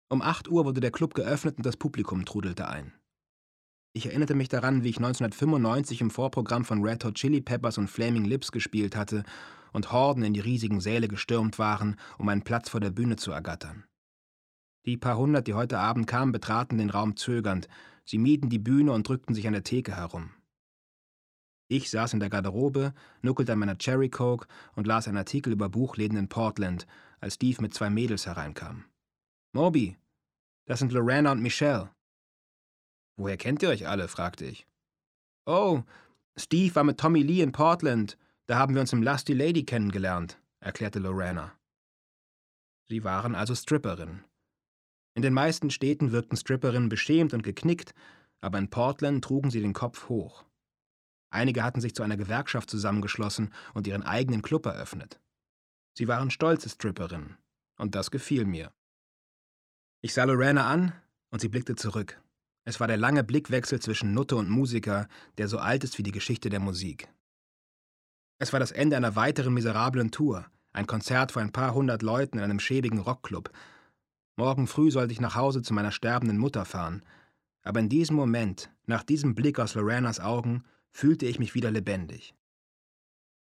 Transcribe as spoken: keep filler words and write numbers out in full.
Um acht Uhr wurde der Club geöffnet und das Publikum trudelte ein. Ich erinnerte mich daran, wie ich neunzehnhundertfünfundneunzig im Vorprogramm von Red Hot Chili Peppers und Flaming Lips gespielt hatte und Horden in die riesigen Säle gestürmt waren, um einen Platz vor der Bühne zu ergattern. Die paar hundert, die heute Abend kamen, betraten den Raum zögernd. Sie mieden die Bühne und drückten sich an der Theke herum. Ich saß in der Garderobe, nuckelte an meiner Cherry Coke und las einen Artikel über Buchläden in Portland, als Steve mit zwei Mädels hereinkam. »Moby, das sind Lorana und Michelle.« »Woher kennt ihr euch alle?« fragte ich. »Oh, Steve war mit Tommy Lee in Portland. Da haben wir uns im Lusty Lady kennengelernt«, erklärte Lorana. Sie waren also Stripperinnen. In den meisten Städten wirkten Stripperinnen beschämt und geknickt, aber in Portland trugen sie den Kopf hoch. Einige hatten sich zu einer Gewerkschaft zusammengeschlossen und ihren eigenen Club eröffnet. Sie waren stolze Stripperinnen, und das gefiel mir. Ich sah Lorana an, und sie blickte zurück. Es war der lange Blickwechsel zwischen Nutte und Musiker, der so alt ist wie die Geschichte der Musik. Es war das Ende einer weiteren miserablen Tour, ein Konzert vor ein paar hundert Leuten in einem schäbigen Rockclub. Morgen früh sollte ich nach Hause zu meiner sterbenden Mutter fahren, aber in diesem Moment, nach diesem Blick aus Loranas Augen, fühlte ich mich wieder lebendig.